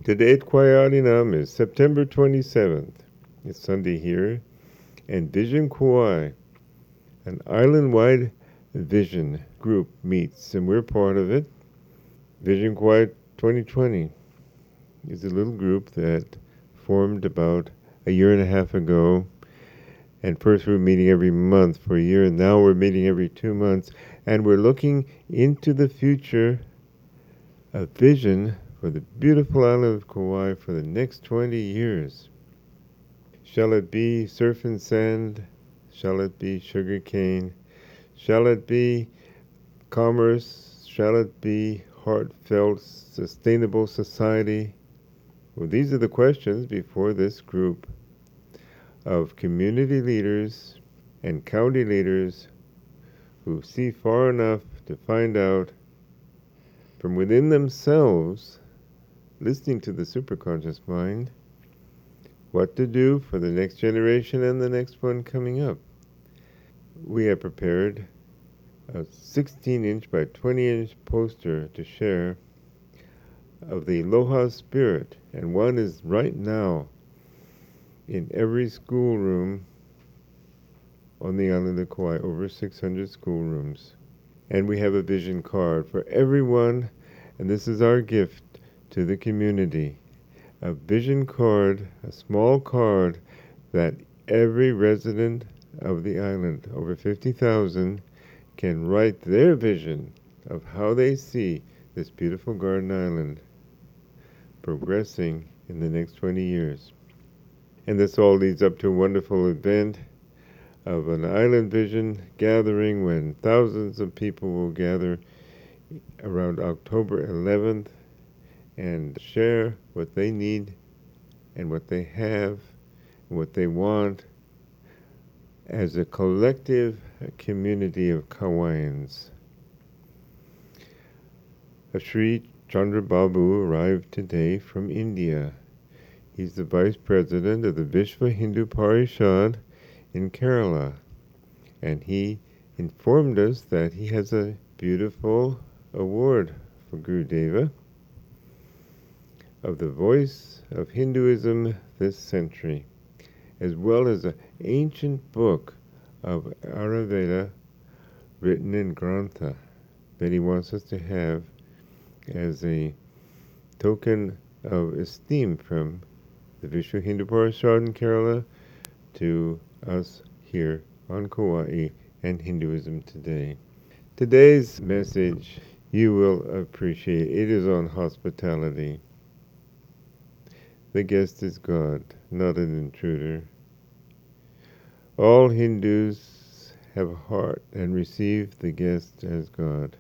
Today at Kwa'alinam is September 27th. It's Sunday here, and Vision Kauai, an island-wide vision group, meets, and we're part of it. Vision Kauai 2020 is a little group that formed about a year and a half ago. And first we were meeting every month for a year, and now we're meeting every 2 months. And we're looking into the future, a vision for the beautiful island of Kauai for the next 20 years. Shall it be surf and sand? Shall it be sugar cane? Shall it be commerce? Shall it be heartfelt, sustainable society? Well, these are the questions before this group of community leaders and county leaders who see far enough to find out from within themselves, listening to the superconscious mind, what to do for the next generation and the next one coming up. We have prepared a 16-inch by 20-inch poster to share of the Aloha spirit, and one is right now in every schoolroom on the island of Kauai, over 600 schoolrooms. And we have a vision card for everyone, and this is our gift to the community. A vision card, a small card that every resident of the island, over 50,000, can write their vision of how they see this beautiful garden island progressing in the next 20 years. And this all leads up to a wonderful event of an Island Vision gathering when thousands of people will gather around October 11th and share what they need and what they have and what they want as a collective community of Kauaians. Sri Chandrababu arrived today from India. He's the vice president of the Vishva Hindu Parishad in Kerala, and he informed us that he has a beautiful award for Gurudeva of the voice of Hinduism this century, as well as an ancient book of Ayurveda written in Grantha that he wants us to have as a token of esteem from the Vishwa Hindu Parishad in Kerala to us here on Kauai and Hinduism today. Today's message you will appreciate. It is on hospitality. The guest is God, not an intruder. All Hindus have a heart and receive the guest as God.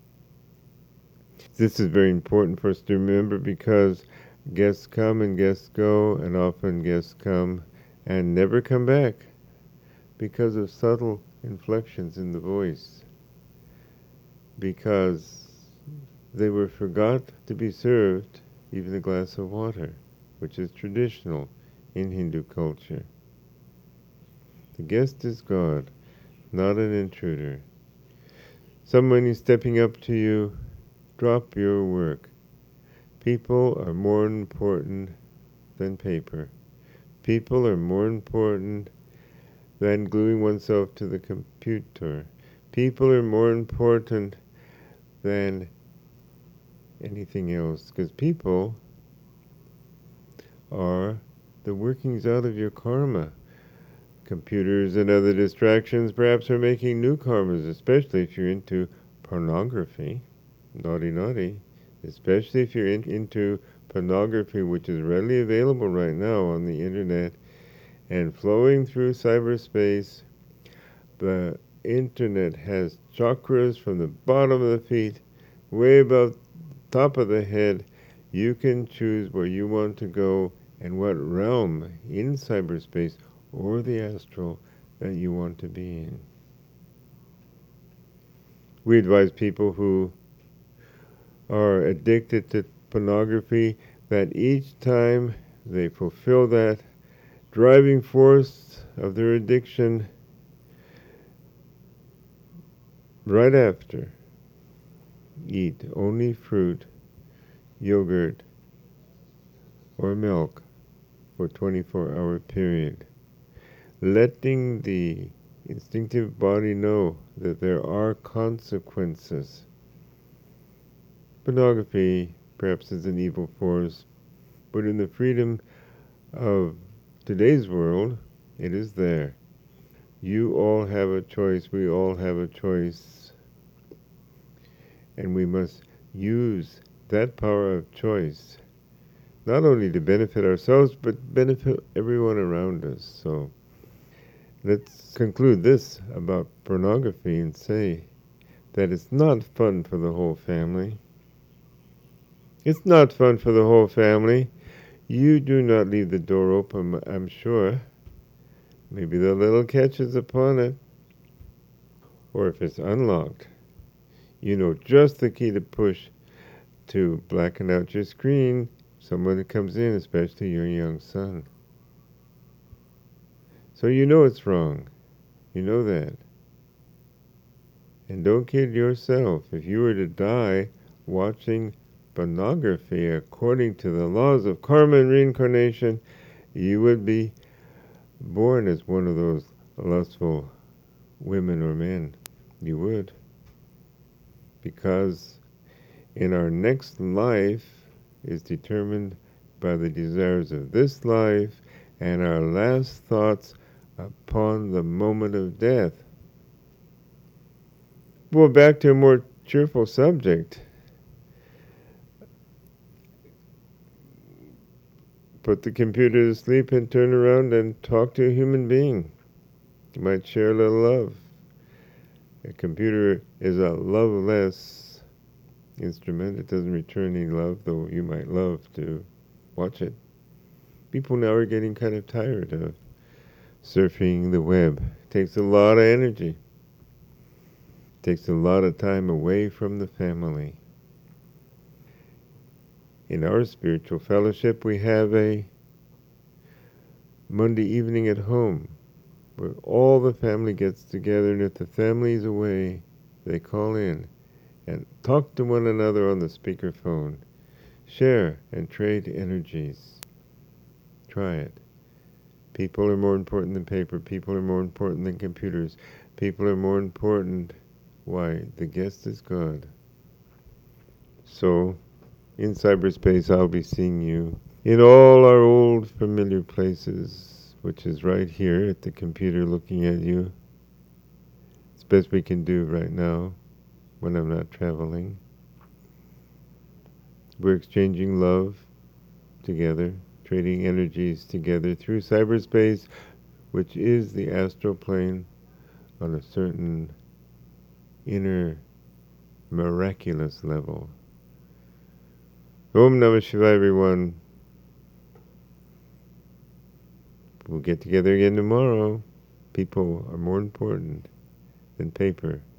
This is very important for us to remember because guests come and guests go, and often guests come and never come back because of subtle inflections in the voice, because they were forgot to be served even a glass of water, which is traditional in Hindu culture. The guest is God, not an intruder. Someone is stepping up to you, drop your work. People are more important than paper. People are more important than gluing oneself to the computer. People are more important than anything else, because people are the workings out of your karma. Computers and other distractions perhaps are making new karmas, especially if you're into pornography. Naughty, naughty. Especially if you're into pornography, which is readily available right now on the internet and flowing through cyberspace. The internet has chakras from the bottom of the feet, way above the top of the head. You can choose where you want to go and what realm in cyberspace or the astral that you want to be in. We advise people who are addicted to pornography that each time they fulfill that driving force of their addiction, right after, eat only fruit, yogurt, or milk for a 24-hour period. Letting the instinctive body know that there are consequences. Pornography perhaps is an evil force, but in the freedom of today's world, it is there. You all have a choice, we all have a choice, and we must use that power of choice not only to benefit ourselves, but benefit everyone around us. So let's conclude this about pornography and say that it's not fun for the whole family. It's not fun for the whole family. You do not leave the door open, I'm sure. Maybe the little catch is upon it. Or if it's unlocked, you know just the key to push to blacken out your screen. Someone that comes in, especially your young son. So you know it's wrong. You know that. And don't kid yourself. If you were to die watching pornography according to the laws of karma and reincarnation, you would be born as one of those lustful women or men. You would. Because in our next life is determined by the desires of this life and our last thoughts upon the moment of death. Well, back to a more cheerful subject. Put the computer to sleep and turn around and talk to a human being. You might share a little love. A computer is a loveless instrument. It doesn't return any love, though you might love to watch it. People now are getting kind of tired of surfing the web. It takes a lot of energy. It takes a lot of time away from the family. In our spiritual fellowship, we have a Monday evening at home where all the family gets together, and if the family is away, they call in and talk to one another on the speakerphone. Share and trade energies. Try it. People are more important than paper. People are more important than computers. People are more important. Why? The guest is God. So, in cyberspace, I'll be seeing you in all our old familiar places, which is right here at the computer looking at you. It's best we can do right now when I'm not traveling. We're exchanging love together, trading energies together through cyberspace, which is the astral plane on a certain inner miraculous level. Om Namah Shivaya, everyone. We'll get together again tomorrow. People are more important than paper.